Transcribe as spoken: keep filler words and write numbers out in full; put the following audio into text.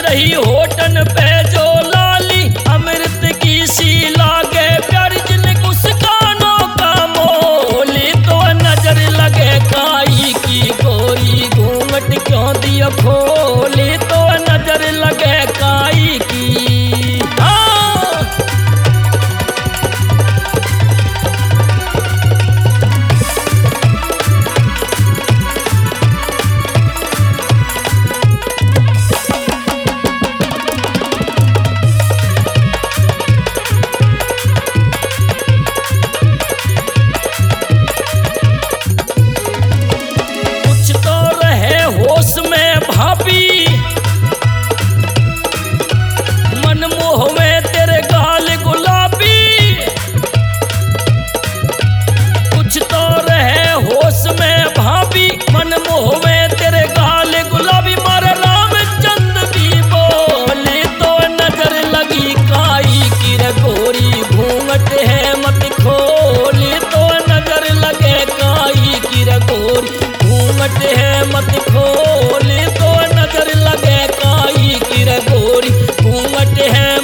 रही होटन पे जो लाली अमृत की सी लागे प्यार जिन मुस्कानों का मोली तो नजर लगे काई की गोरी घूंघट क्यों दिया खोली तो नजर लगे काई की। हाँ होश में भाभी मनमोह में तेरे गाल गुलाबी कुछ तो रहे होश में भाभी मनमोह में तेरे गाल गुलाबी मारे रामचंद्र भी बोले तो नजर लगी काई की रे गोरी घूंघट है मत खोली तो नजर लगे काई की रे गोरी घूंघट है मत खोली तो नजर लगे काई की रे गोरी घूंघट है